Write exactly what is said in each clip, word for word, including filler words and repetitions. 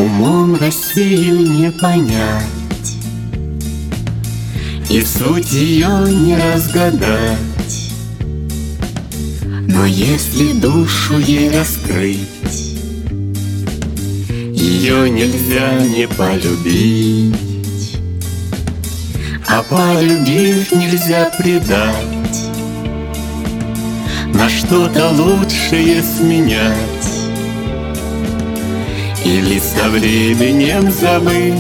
Умом Россию не понять, и суть ее не разгадать. Но если душу ей раскрыть, ее нельзя не полюбить. А полюбив, нельзя предать, на что-то лучшее сменять, или со временем забыть.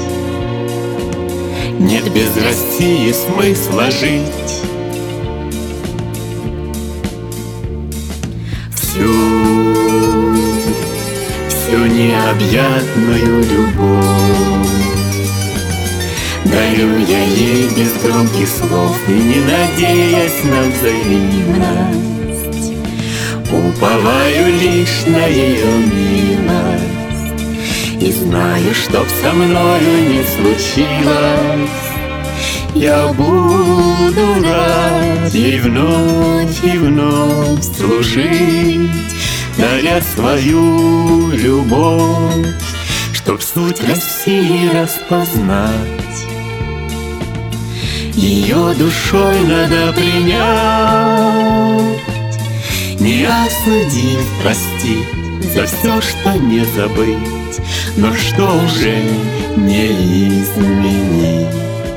Нет без России смысла жить. Всю, всю необъятную любовь дарю я ей без громких слов, и не надеясь на взаимность, уповаю лишь на ее милость. И знаю, чтоб со мною не случилось, я буду рад ей вновь и вновь служить, даря свою любовь, чтоб суть России распознать. Ее душой надо принять, не осудив, простить за все, что не забыть, но что уже не изменить.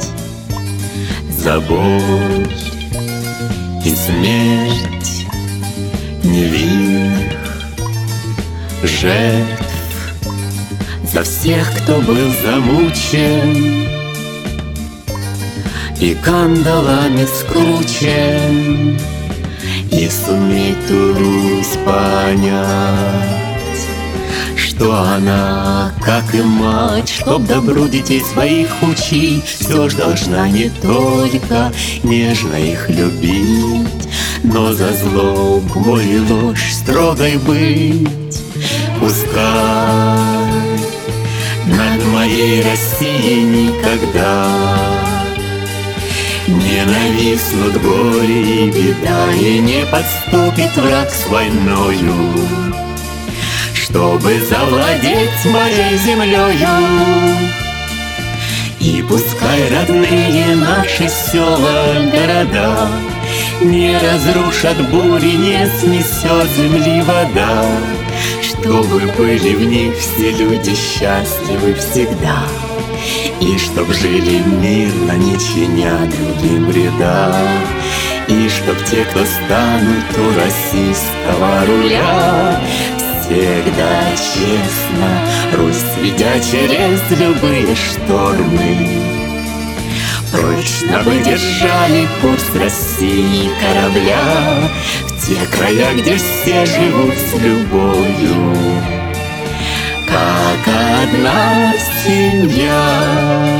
За боль и смерть невинных жертв, за всех, кто был замучен и кандалами скручен, и суметь ту Русь понять, что она, как и мать, чтоб добру детей своих учить, все ж должна не только нежно их любить, но за зло, боль и ложь строгой быть. Пускай над моей Россией никогда не нависнут горе и беда, и не подступит враг с войною, чтобы завладеть моей землею. И пускай родные наши села, города не разрушат бури, не снесет земли вода, чтобы были в них все люди счастливы всегда, и чтоб жили мирно, не чиня другим вреда, и чтоб те, кто станут у российского руля, всегда честно Русь ведя через любые штормы, прочно бы держали курс России корабля в те края, где все живут с любовью, как одна семья.